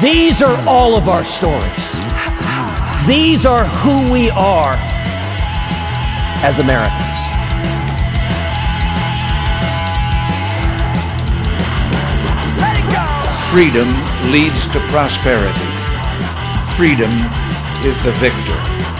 These are all of our stories. These are who we are as Americans. Freedom leads to prosperity. Freedom is the victor.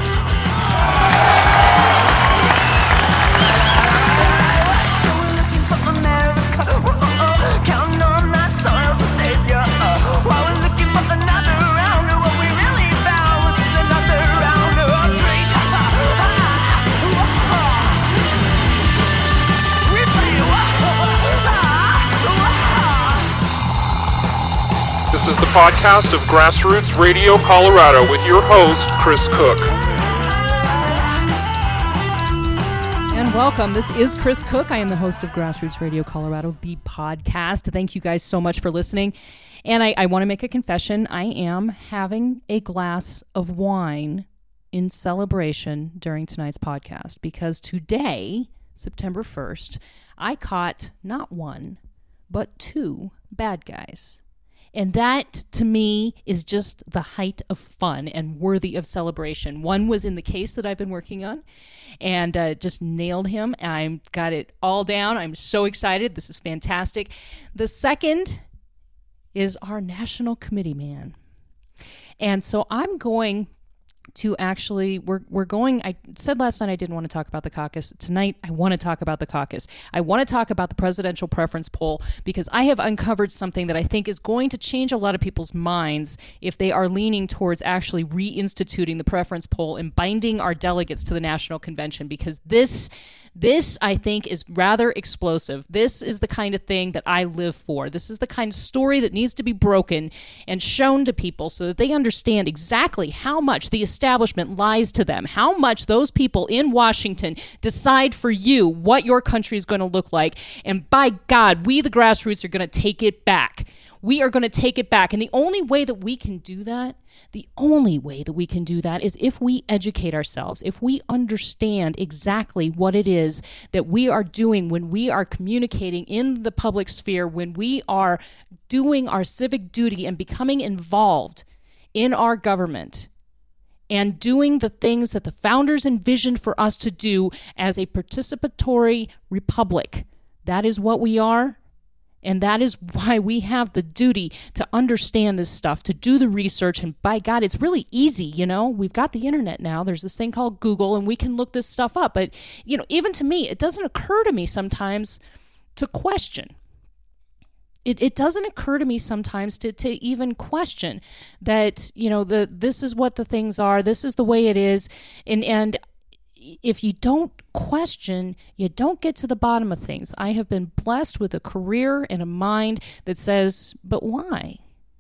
This is the podcast of Grassroots Radio Colorado with your host, Chris Cook. And welcome. This is Chris Cook. I am the host of Grassroots Radio Colorado, the podcast. Thank you guys so much for listening. And I want to make a confession. I am having a glass of wine in celebration during tonight's podcast because today, September 1st, I caught not one, but two bad guys. And that, to me, is just the height of fun and worthy of celebration. One was in the case that I've been working on and just nailed him. I've got it all down. I'm so excited. This is fantastic. The second is our national committee man. And so I'm going to actually, we're going, I said last night I didn't want to talk about the caucus. Tonight, I want to talk about the caucus. I want to talk about the presidential preference poll because I have uncovered something that I think is going to change a lot of people's minds if they are leaning towards actually reinstituting the preference poll and binding our delegates to the national convention, because this I think is rather explosive. This is the kind of thing that I live for. This is the kind of story that needs to be broken and shown to people so that they understand exactly how much the establishment lies to them, how much those people in Washington decide for you what your country is going to look like. And by God, we the grassroots are going to take it back. We are going to take it back. And the only way that we can do that, is if we educate ourselves, if we understand exactly what it is that we are doing when we are communicating in the public sphere, when we are doing our civic duty and becoming involved in our government and doing the things that the founders envisioned for us to do as a participatory republic. That is what we are. And that is why we have the duty to understand this stuff, to do the research. And by God, it's really easy, you know. We've got the internet now. There's this thing called Google, and we can look this stuff up. But, you know, even to me, it doesn't occur to me sometimes to question. It doesn't occur to me sometimes to even question that, you know, this is what the things are. This is the way it is. And if you don't question, you don't get to the bottom of things. I have been blessed with a career and a mind that says, but why?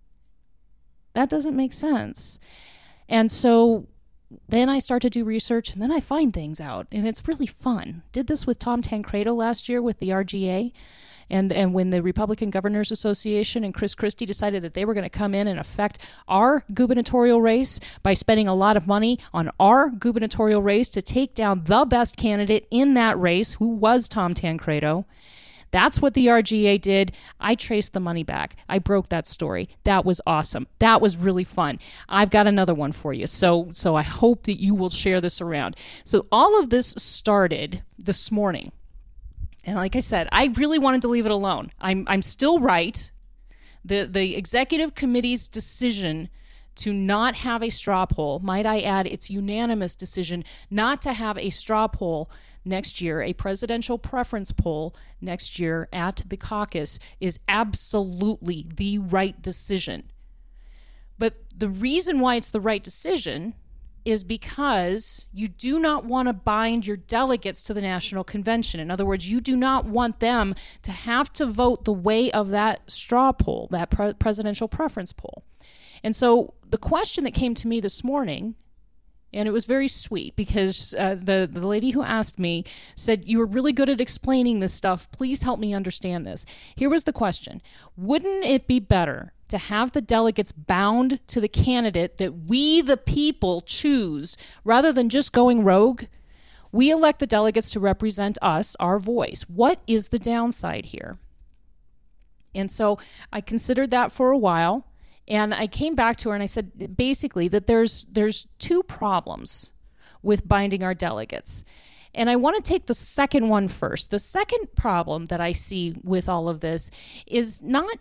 That doesn't make sense. And so then I start to do research, and then I find things out, and it's really fun. Did this with Tom Tancredo last year with the RGA. And when the Republican Governors Association and Chris Christie decided that they were going to come in and affect our gubernatorial race by spending a lot of money on our gubernatorial race to take down the best candidate in that race, who was Tom Tancredo, that's what the RGA did. I traced the money back. I broke that story. That was awesome. That was really fun. I've got another one for you. So I hope that you will share this around. So all of this started this morning. And like I said, I really wanted to leave it alone. I'm still right. The executive committee's decision to not have a straw poll, might I add, its unanimous decision not to have a straw poll next year, a presidential preference poll next year at the caucus, is absolutely the right decision. But the reason why it's the right decision is because you do not want to bind your delegates to the national convention. In other words, you do not want them to have to vote the way of that straw poll, that presidential preference poll. And so the question that came to me this morning, and it was very sweet because the lady who asked me said, "You were really good at explaining this stuff. Please help me understand this." Here was the question. Wouldn't it be better to have the delegates bound to the candidate that we, the people, choose rather than just going rogue? We elect the delegates to represent us, our voice. What is the downside here? And so I considered that for a while. And I came back to her and I said basically that there's two problems with binding our delegates. And I want to take the second one first. The second problem that I see with all of this is not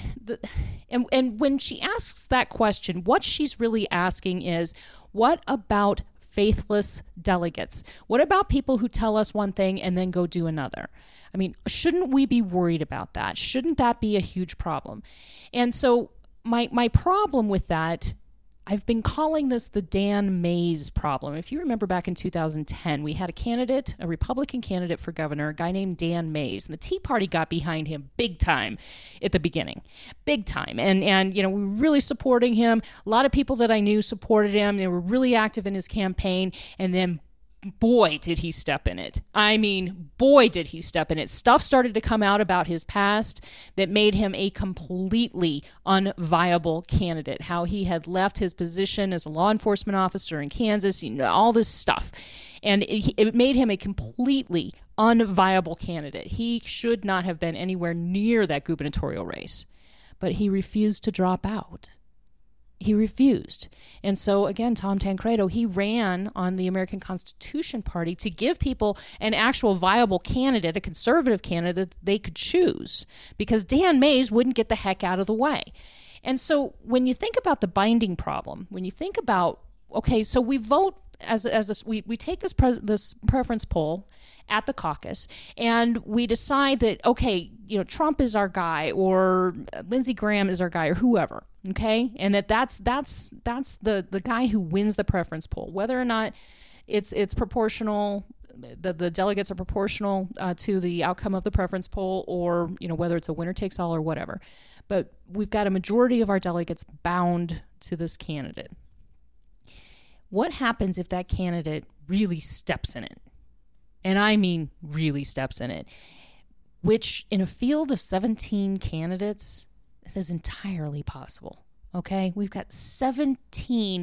and when she asks that question, what she's really asking is, what about faithless delegates? What about people who tell us one thing and then go do another? I mean, shouldn't we be worried about that? Shouldn't that be a huge problem? And so my problem with that, I've been calling this the Dan Mays problem. If you remember back in 2010, we had a Republican candidate for governor, a guy named Dan Mays, and the Tea Party got behind him big time at the beginning. Big time. And we were really supporting him. A lot of people that I knew supported him. They were really active in his campaign. And then boy, did he step in it. I mean, boy, did he step in it. Stuff started to come out about his past that made him a completely unviable candidate. How he had left his position as a law enforcement officer in Kansas, all this stuff. And it made him a completely unviable candidate. He should not have been anywhere near that gubernatorial race. But he refused to drop out. He refused. And so, again, Tom Tancredo, he ran on the American Constitution Party to give people an actual viable candidate, a conservative candidate that they could choose, because Dan Mays wouldn't get the heck out of the way. And so when you think about the binding problem, when you think about, okay, so we vote we take this preference poll at the caucus, and we decide that, okay, Trump is our guy, or Lindsey Graham is our guy, or whoever, okay, and that's the guy who wins the preference poll, whether or not it's proportional, the delegates are proportional to the outcome of the preference poll, or whether it's a winner takes all or whatever. But we've got a majority of our delegates bound to this candidate. What happens if that candidate really steps in it? And I mean really steps in it, which in a field of 17 candidates, that is entirely possible, okay? We've got 17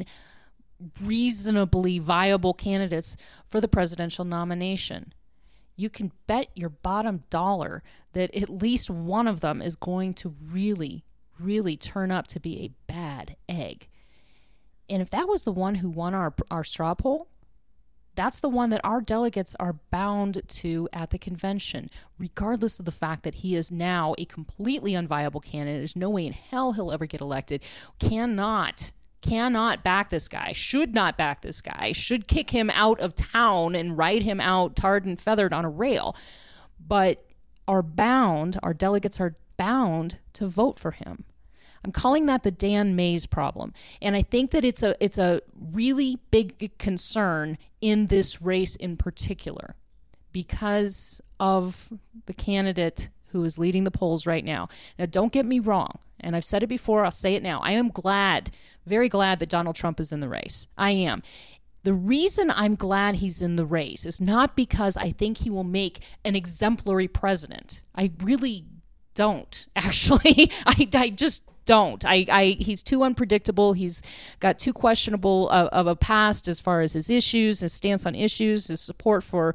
reasonably viable candidates for the presidential nomination. You can bet your bottom dollar that at least one of them is going to really, really turn up to be a bad egg. And if that was the one who won our straw poll, that's the one that our delegates are bound to at the convention, regardless of the fact that he is now a completely unviable candidate. There's no way in hell he'll ever get elected. Cannot back this guy, should not back this guy, should kick him out of town and ride him out tarred and feathered on a rail, but our delegates are bound to vote for him. I'm calling that the Dan Mays problem. And I think that it's a really big concern in this race in particular because of the candidate who is leading the polls right now. Now, don't get me wrong, and I've said it before, I'll say it now. I am glad, very glad that Donald Trump is in the race. I am. The reason I'm glad he's in the race is not because I think he will make an exemplary president. I really don't, actually. I just don't. He's too unpredictable. He's got too questionable of a past as far as his issues, his stance on issues, his support for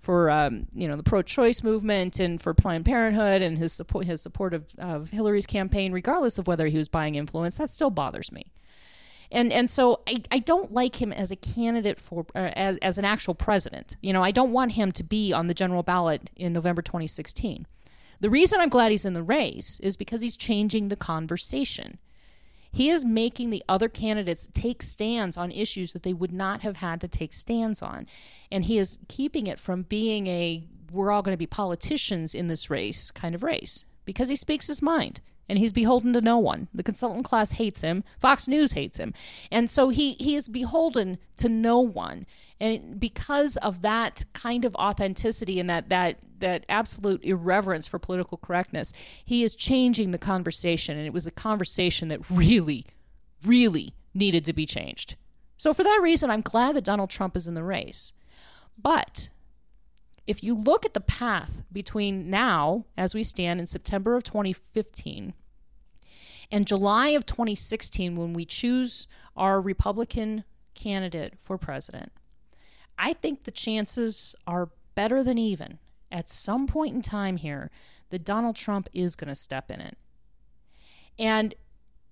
the pro-choice movement and for Planned Parenthood, and his support of Hillary's campaign, regardless of whether he was buying influence. That still bothers me. And so I don't like him as a candidate for as an actual president. I don't want him to be on the general ballot in November 2016. The reason I'm glad he's in the race is because he's changing the conversation. He is making the other candidates take stands on issues that they would not have had to take stands on. And he is keeping it from being we're all going to be politicians in this race kind of race, because he speaks his mind. And he's beholden to no one. The consultant class hates him. Fox News hates him. And so he is beholden to no one. And because of that kind of authenticity and that absolute irreverence for political correctness, he is changing the conversation. And it was a conversation that really, really needed to be changed. So for that reason, I'm glad that Donald Trump is in the race. But if you look at the path between now, as we stand in September of 2015, and July of 2016, when we choose our Republican candidate for president, I think the chances are better than even at some point in time here that Donald Trump is going to step in it. And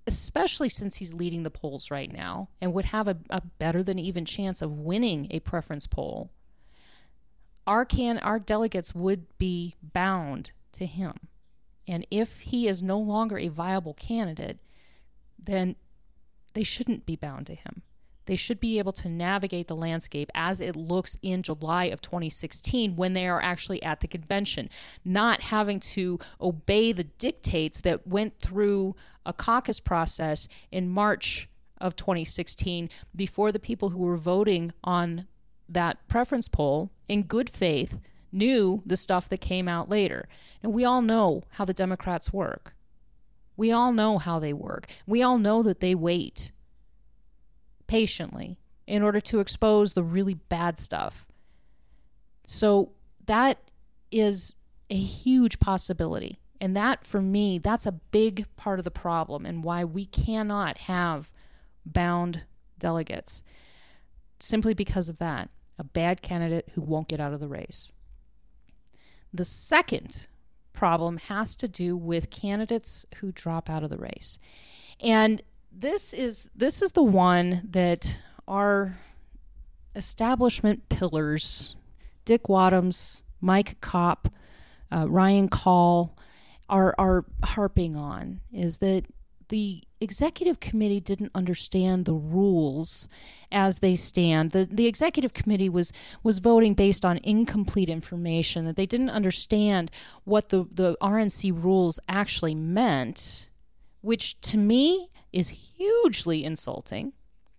especially since he's leading the polls right now and would have a better than even chance of winning a preference poll, our delegates would be bound to him. And if he is no longer a viable candidate, then they shouldn't be bound to him. They should be able to navigate the landscape as it looks in July of 2016 when they are actually at the convention, not having to obey the dictates that went through a caucus process in March of 2016 before the people who were voting on that preference poll in good faith knew the stuff that came out later. And we all know how the Democrats work. We all know how they work. We all know that they wait patiently in order to expose the really bad stuff. So that is a huge possibility. And that, for me, that's a big part of the problem and why we cannot have bound delegates. Simply because of that, a bad candidate who won't get out of the race. The second problem has to do with candidates who drop out of the race. And this is the one that our establishment pillars, Dick Wadhams, Mike Kopp, Ryan Call, are harping on, is that the executive committee didn't understand the rules as they stand. The executive committee was voting based on incomplete information, that they didn't understand what the RNC rules actually meant, which to me is hugely insulting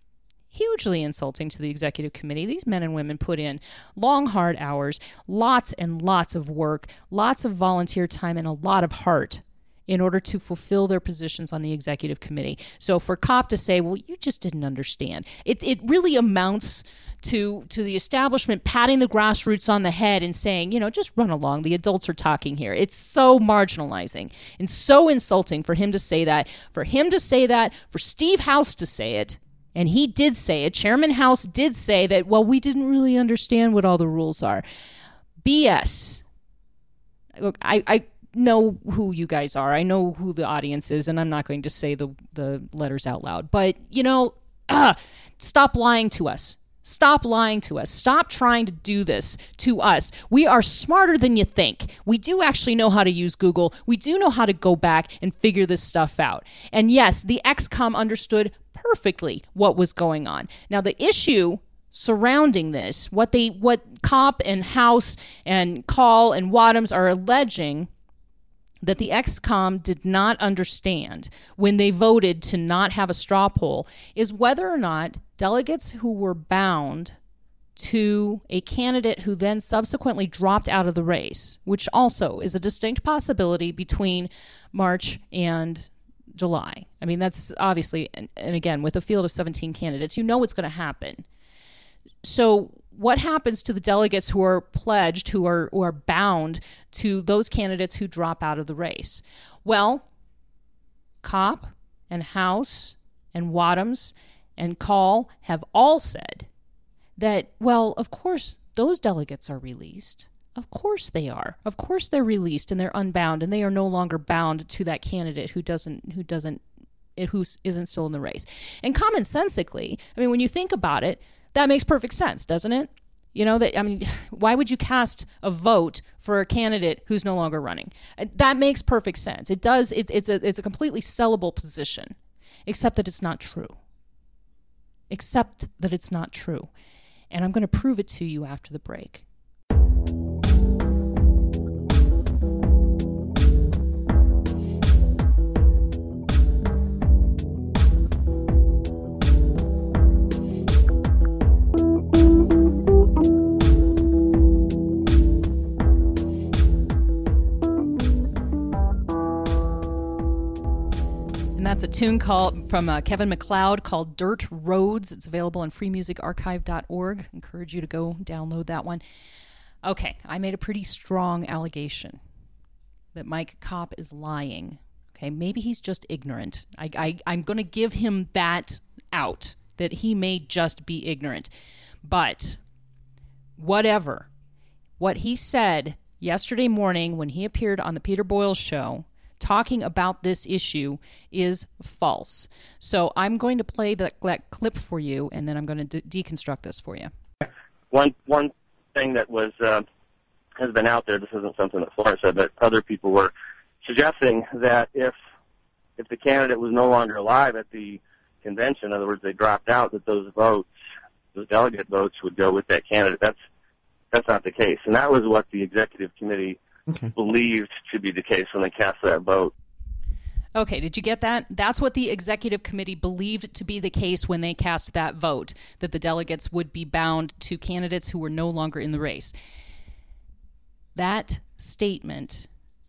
to the executive committee. These men and women put in long, hard hours, lots and lots of work, lots of volunteer time, and a lot of heart in order to fulfill their positions on the executive committee. So for Kopp to say, well, you just didn't understand, it really amounts to the establishment patting the grassroots on the head and saying, just run along. The adults are talking here. It's so marginalizing and so insulting for him to say that, for Steve House to say it. And he did say it. Chairman House did say that, well, we didn't really understand what all the rules are. BS. Look, I know who you guys are. I know who the audience is, and I'm not going to say the letters out loud. But, stop lying to us. Stop lying to us. Stop trying to do this to us. We are smarter than you think. We do actually know how to use Google. We do know how to go back and figure this stuff out. And yes, the XCOM understood perfectly what was going on. Now, the issue surrounding this, what Kopp and House and Call and Wadhams are alleging that the XCOM did not understand when they voted to not have a straw poll, is whether or not delegates who were bound to a candidate who then subsequently dropped out of the race, which also is a distinct possibility between March and July. I mean, that's obviously, and again, with a field of 17 candidates, it's going to happen. So what happens to the delegates who are pledged, who are bound to those candidates who drop out of the race? Well, Kopp and House and Wadhams and Call have all said that, well, of course, those delegates are released. Of course they are. Of course they're released and they're unbound and they are no longer bound to that candidate who isn't still in the race. And commonsensically, I mean, when you think about it, that makes perfect sense, doesn't it? Why would you cast a vote for a candidate who's no longer running? That makes perfect sense. It does. It's a completely sellable position, except that it's not true. And I'm going to prove it to you after the break. That's a tune from Kevin MacLeod called Dirt Roads. It's available on freemusicarchive.org. Encourage you to go download that one. Okay, I made a pretty strong allegation that Mike Kopp is lying. Okay, maybe he's just ignorant. I'm going to give him that out, that he may just be ignorant. But whatever. What he said yesterday morning when he appeared on the Peter Boyle show talking about this issue is false. So I'm going to play that clip for you, and then I'm going to deconstruct this for you. One thing that was has been out there, this isn't something that Florence said, but other people were suggesting that if the candidate was no longer alive at the convention, in other words, they dropped out, that those delegate votes would go with that candidate. That's not the case. And that was what the executive committee believed to be the case when they cast that vote. Okay, did you get that? That's what the executive committee believed to be the case when they cast that vote, that the delegates would be bound to candidates who were no longer in the race. That statement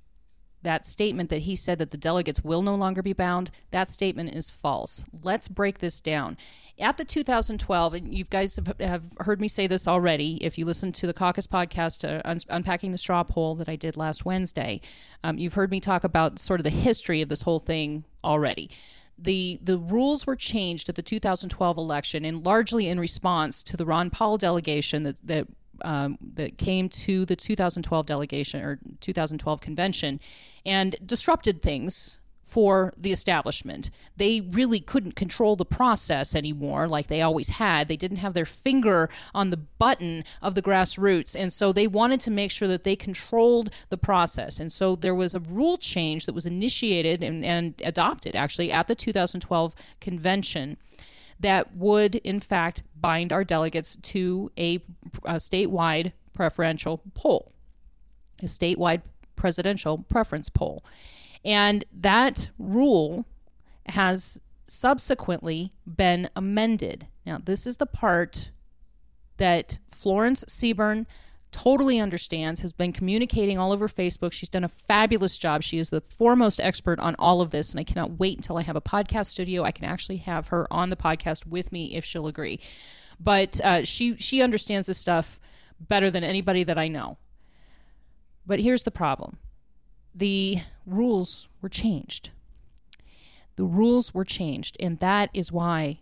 that he said that the delegates will no longer be bound, that statement is false. Let's break this down. At the 2012, and you guys have heard me say this already, if you listen to the caucus podcast, Unpacking the Straw Poll that I did last Wednesday, you've heard me talk about sort of the history of this whole thing already. The rules were changed at the 2012 election, and largely in response to the Ron Paul delegation that came to the 2012 delegation or 2012 convention and disrupted things for the establishment. They really couldn't control the process anymore like they always had. They didn't have their finger on the button of the grassroots, and so they wanted to make sure that they controlled the process. And so there was a rule change that was initiated and adopted actually at the 2012 convention that would, in fact, bind our delegates to a statewide preferential poll, a statewide presidential preference poll. And that rule has subsequently been amended. Now, this is the part that Florence Seaburn totally understands, has been communicating all over Facebook. She's done a fabulous job. She is the foremost expert on all of this, and I cannot wait until I have a podcast studio. I can actually have her on the podcast with me if she'll agree. But she understands this stuff better than anybody that I know. But here's the problem. The rules were changed. The rules were changed, and that is why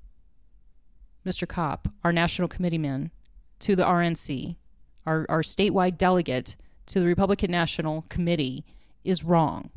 Mr. Kopp, our national committeeman to the RNC, our statewide delegate to the Republican National Committee, is wrong.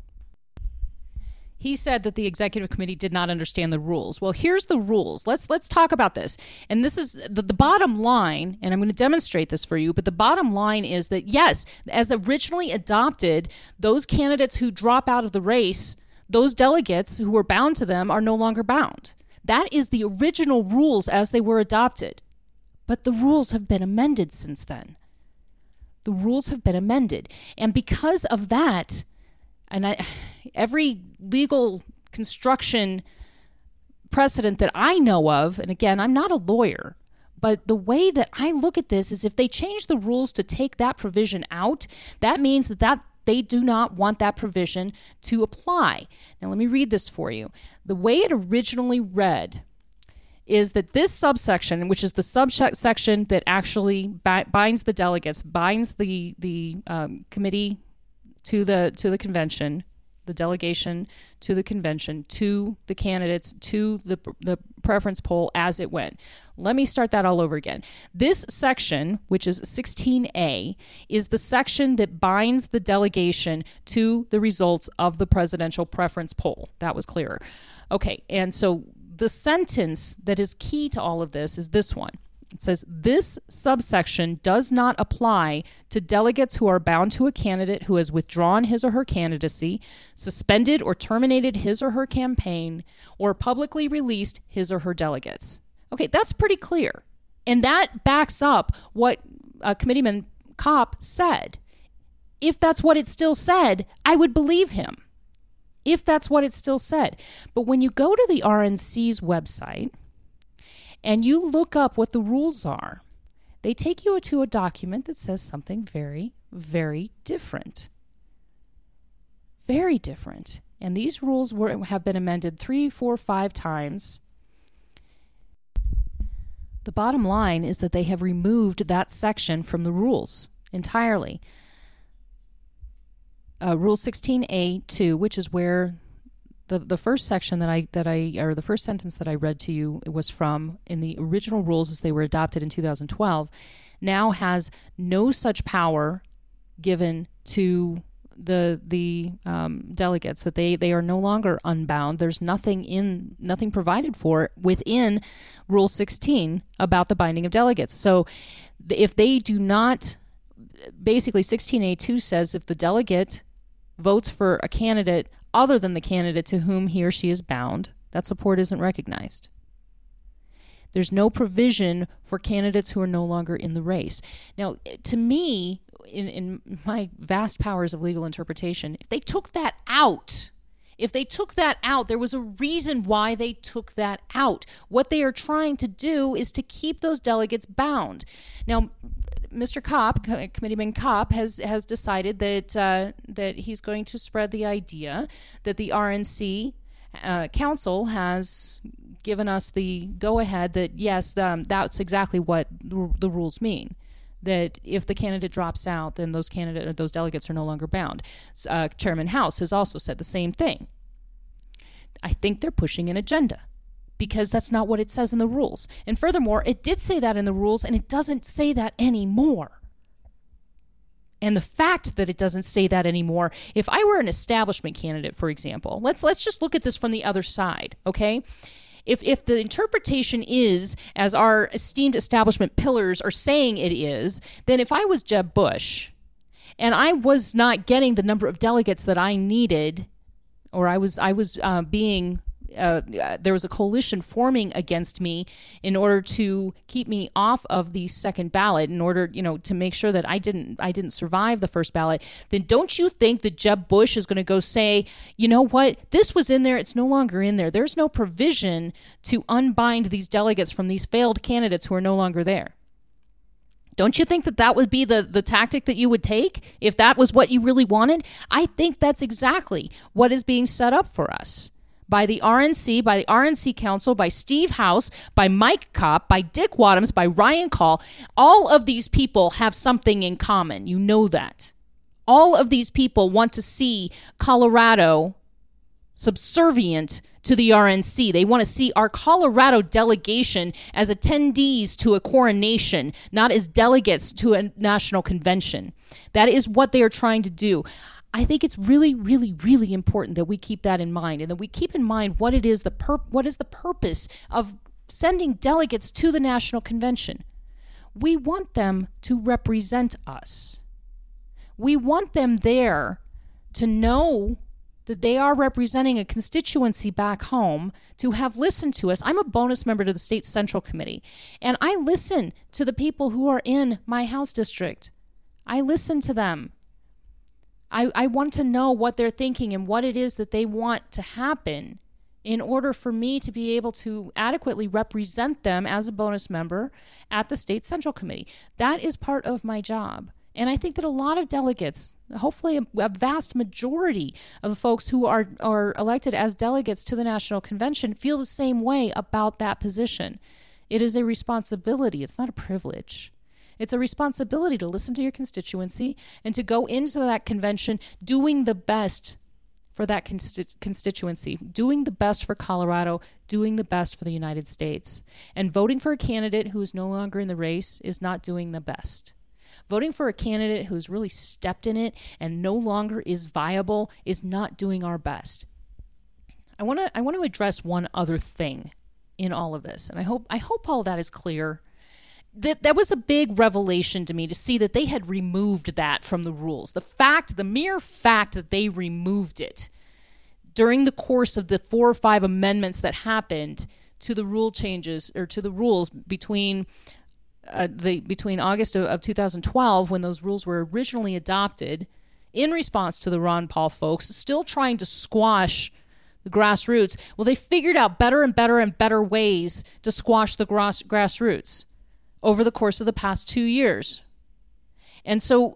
He said that the executive committee did not understand the rules. Well, here's the rules. Let's talk about this. And this is the bottom line, and I'm going to demonstrate this for you, but the bottom line is that, yes, as originally adopted, those candidates who drop out of the race, those delegates who were bound to them are no longer bound. That is the original rules as they were adopted. But the rules have been amended since then. The rules have been amended. And because of that, and every legal construction precedent that I know of, and again, I'm not a lawyer, but the way that I look at this is if they change the rules to take that provision out, that means that they do not want that provision to apply. Now, let me read this for you. The way it originally read is that this subsection, which is the subsection that actually binds the delegates, binds the committee to the convention, the delegation to the convention, to the candidates, to the preference poll as it went. Let me start that all over again. This section, which is 16A, is the section that binds the delegation to the results of the presidential preference poll. That was clearer. Okay, and so the sentence that is key to all of this is this one. It says, this subsection does not apply to delegates who are bound to a candidate who has withdrawn his or her candidacy, suspended or terminated his or her campaign, or publicly released his or her delegates. Okay, that's pretty clear. And that backs up what Committeeman Kopp said. If that's what it still said, I would believe him. If that's what it still said. But when you go to the RNC's website and you look up what the rules are, they take you to a document that says something very, very different. Very different. And these rules have been amended 3, 4, 5 times. The bottom line is that they have removed that section from the rules entirely. Rule 16A2, which is where the first section or the first sentence that I read to you was from in the original rules as they were adopted in 2012, now has no such power given to the delegates, that they are no longer unbound. There's nothing provided for within Rule 16 about the binding of delegates. So if they do not, basically 16A2 says if the delegate votes for a candidate other than the candidate to whom he or she is bound, that support isn't recognized. There's no provision for candidates who are no longer in the race. Now, to me, in my vast powers of legal interpretation, if they took that out, there was a reason why they took that out. What they are trying to do is to keep those delegates bound. Now, Mr. Kopp, Committeeman Kopp, has decided that he's going to spread the idea that the RNC Council has given us the go-ahead that, yes, that's exactly what the rules mean, that if the candidate drops out, then those delegates are no longer bound. Chairman House has also said the same thing. I think they're pushing an agenda because that's not what it says in the rules. And furthermore, it did say that in the rules, and it doesn't say that anymore. And the fact that it doesn't say that anymore, if I were an establishment candidate, for example, let's just look at this from the other side, okay? If the interpretation is, as our esteemed establishment pillars are saying it is, then if I was Jeb Bush and I was not getting the number of delegates that I needed, or I was being there was a coalition forming against me in order to keep me off of the second ballot, in order, to make sure that I didn't survive the first ballot, then don't you think that Jeb Bush is going to go say, you know what, this was in there, it's no longer in there. There's no provision to unbind these delegates from these failed candidates who are no longer there. Don't you think that would be the tactic that you would take if that was what you really wanted? I think that's exactly what is being set up for us by the RNC Council, by Steve House, by Mike Kopp, by Dick Wadhams, by Ryan Call. All of these people have something in common. You know that. All of these people want to see Colorado subservient to the RNC. They want to see our Colorado delegation as attendees to a coronation, not as delegates to a national convention. That is what they are trying to do. I think it's really, really, really important that we keep that in mind, and that we keep in mind what it is what is the purpose of sending delegates to the national convention. We want them to represent us. We want them there to know that they are representing a constituency back home, to have listened to us. I'm a bonus member to the State Central Committee, and I listen to the people who are in my House district. I listen to them. I want to know what they're thinking and what it is that they want to happen in order for me to be able to adequately represent them as a bonus member at the State Central Committee. That is part of my job. And I think that a lot of delegates, hopefully a vast majority of the folks who are elected as delegates to the National Convention, feel the same way about that position. It is a responsibility. It's not a privilege. It's a responsibility to listen to your constituency and to go into that convention doing the best for that constituency, doing the best for Colorado, doing the best for the United States. And voting for a candidate who is no longer in the race is not doing the best. Voting for a candidate who's really stepped in it and no longer is viable is not doing our best. I want to address one other thing in all of this, and I hope all of that is clear. That was a big revelation to me to see that they had removed that from the rules. The mere fact that they removed it during the course of the 4 or 5 amendments that happened to the rule changes, or to the rules between August of 2012, when those rules were originally adopted in response to the Ron Paul folks still trying to squash the grassroots. Well, they figured out better and better and better ways to squash the grassroots over the course of the past 2 years. And so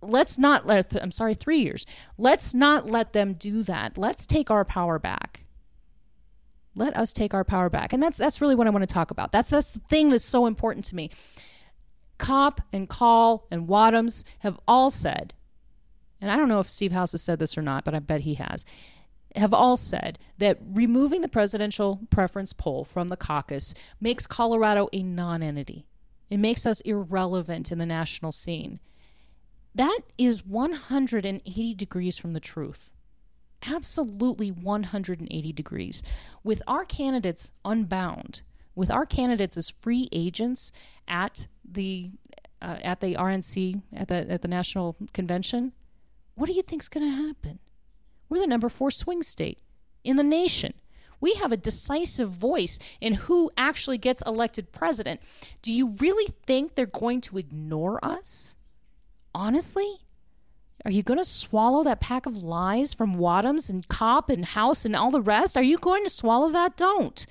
3 years. Let's not let them do that. Let's take our power back. Let us take our power back. And that's really what I want to talk about. That's the thing that's so important to me. Kopp and Call and Wadhams have all said, and I don't know if Steve House has said this or not, but I bet he has, have all said that removing the presidential preference poll from the caucus makes Colorado a non-entity. It makes us irrelevant in the national scene. That is 180 degrees from the truth. Absolutely 180 degrees. With our candidates unbound, with our candidates as free agents at the RNC, at the National Convention, what do you think's going to happen? We're the number 4 swing state in the nation. We have a decisive voice in who actually gets elected president. Do you really think they're going to ignore us? Honestly? Are you going to swallow that pack of lies from Wadhams and Kopp and House and all the rest? Are you going to swallow that? Don't.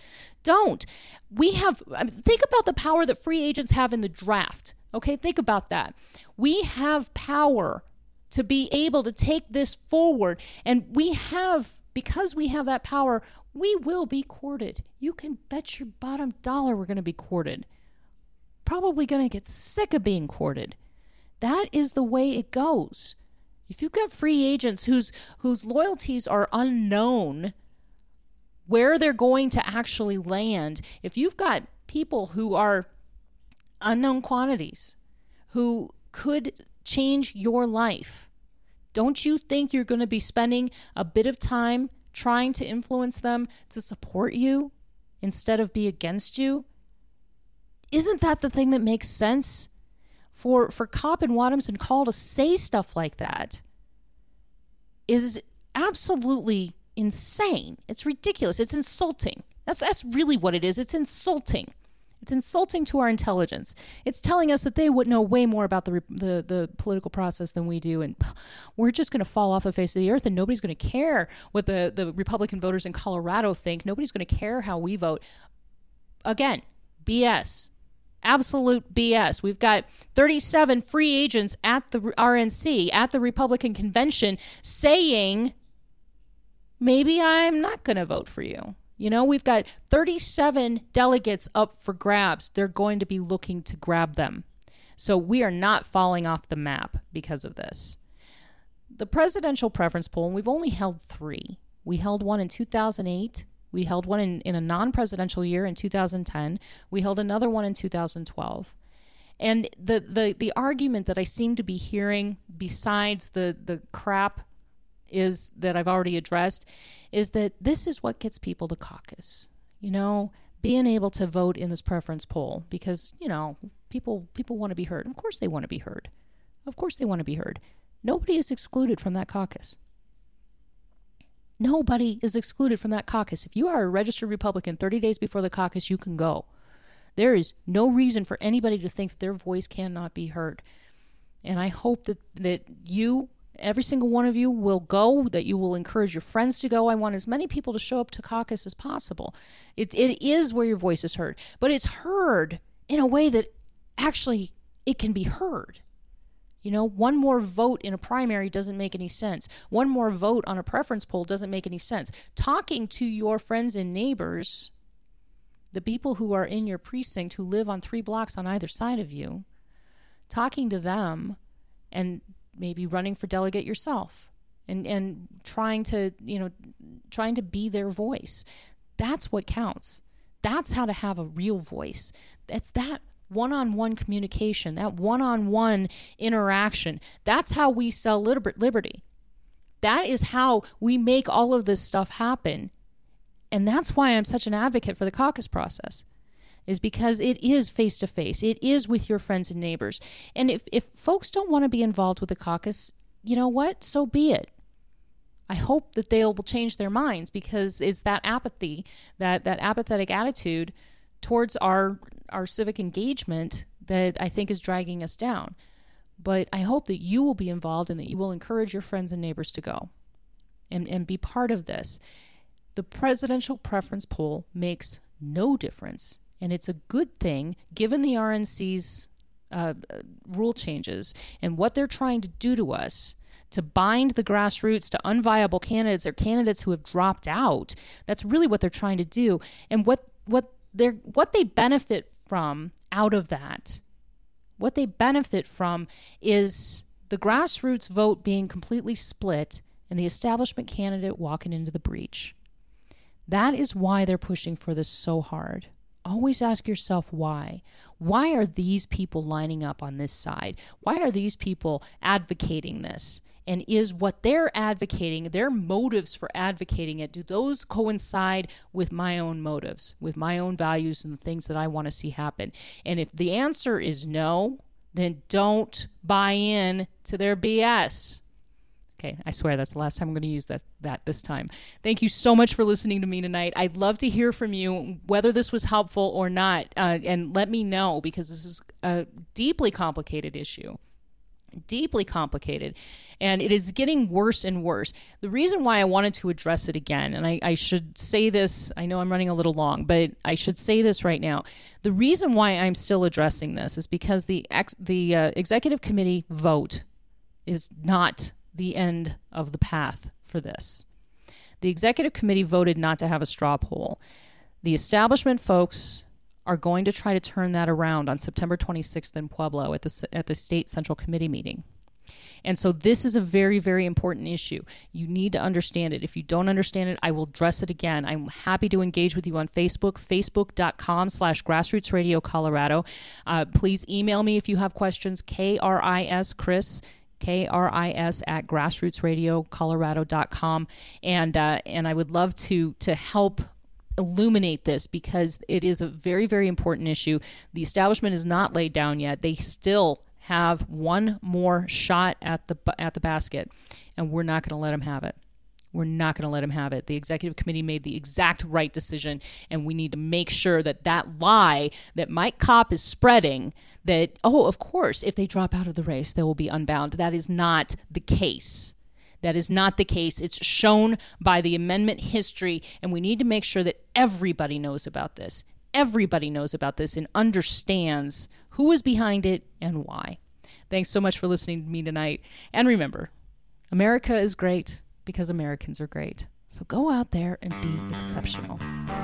Think about the power that free agents have in the draft. Okay, think about that. We have power to be able to take this forward, and because we have that power, we will be courted. You can bet your bottom dollar we're going to be courted. Probably going to get sick of being courted. That is the way it goes. If you've got free agents whose loyalties are unknown, where they're going to actually land, if you've got people who are unknown quantities, who could change your life, don't you think you're going to be spending a bit of time trying to influence them to support you instead of be against you? Isn't that the thing that makes sense? For Kopp and Wadhams and Call to say stuff like that is absolutely insane. It's ridiculous. It's insulting. That's really what it is. It's insulting. It's insulting to our intelligence. It's telling us that they would know way more about the political process than we do, and we're just going to fall off the face of the earth, and nobody's going to care what the Republican voters in Colorado think. Nobody's going to care how we vote. Again, BS. Absolute BS. We've got 37 free agents at the RNC, at the Republican convention, saying, maybe I'm not going to vote for you. You know, we've got 37 delegates up for grabs. They're going to be looking to grab them. So we are not falling off the map because of this. The presidential preference poll, and we've only held 3. We held one in 2008. We held one in a non-presidential year in 2010. We held another one in 2012. And the argument that I seem to be hearing, besides the crap is that I've already addressed, is that this is what gets people to caucus. You know, being able to vote in this preference poll because, you know, people want to be heard. Of course they want to be heard. Of course they want to be heard. Nobody is excluded from that caucus. Nobody is excluded from that caucus. If you are a registered Republican 30 days before the caucus, you can go. There is no reason for anybody to think that their voice cannot be heard. And I hope that you, every single one of you, will go, that you will encourage your friends to go. I want as many people to show up to caucus as possible. It is where your voice is heard. But it's heard in a way that actually it can be heard. You know, one more vote in a primary doesn't make any sense. One more vote on a preference poll doesn't make any sense. Talking to your friends and neighbors, the people who are in your precinct who live on 3 blocks on either side of you, talking to them and maybe running for delegate yourself and trying to be their voice. That's what counts. That's how to have a real voice. It's that one-on-one communication, that one-on-one interaction. That's how we sell liberty. That is how we make all of this stuff happen. And that's why I'm such an advocate for the caucus process, is because it is face-to-face. It is with your friends and neighbors. And if folks don't want to be involved with the caucus, you know what? So be it. I hope that they'll change their minds, because it's that apathy, that apathetic attitude towards our civic engagement that I think is dragging us down. But I hope that you will be involved and that you will encourage your friends and neighbors to go and be part of this. The presidential preference poll makes no difference, and it's a good thing given the RNC's rule changes and what they're trying to do to us, to bind the grassroots to unviable candidates or candidates who have dropped out. That's really what they're trying to do. And what they benefit from out of that, what they benefit from is the grassroots vote being completely split and the establishment candidate walking into the breach. That is why they're pushing for this so hard. Always ask yourself why. Why are these people lining up on this side? Why are these people advocating this? And is what they're advocating, their motives for advocating it, do those coincide with my own motives, with my own values and the things that I want to see happen? And if the answer is no, then don't buy in to their BS. Okay, I swear that's the last time I'm going to use that this time. Thank you so much for listening to me tonight. I'd love to hear from you, whether this was helpful or not, and let me know, because this is a deeply complicated issue. Deeply complicated, and it is getting worse and worse. The reason why I wanted to address it again, and I should say this, I know I'm running a little long, but I should say this right now. The reason why I'm still addressing this is because the executive committee vote is not the end of the path for this. The executive committee voted not to have a straw poll. The establishment folks are going to try to turn that around on September 26th in Pueblo at the State Central Committee meeting. And so this is a very, very important issue. You need to understand it. If you don't understand it, I will address it again. I'm happy to engage with you on Facebook, facebook.com/Grassroots Radio Colorado. Please email me if you have questions, Chris at grassrootsradiocolorado.com. And I would love to help illuminate this, because it is a very, very important issue. The establishment is not laid down yet. They still have one more shot at the basket, and we're not going to let them have it. We're not going to let them have it. The executive committee made the exact right decision, and we need to make sure that lie that Mike Kopp is spreading, that, oh, of course, if they drop out of the race, they will be unbound. That is not the case. That is not the case. It's shown by the amendment history, and we need to make sure that everybody knows about this. Everybody knows about this and understands who is behind it and why. Thanks so much for listening to me tonight. And remember, America is great because Americans are great. So go out there and be exceptional.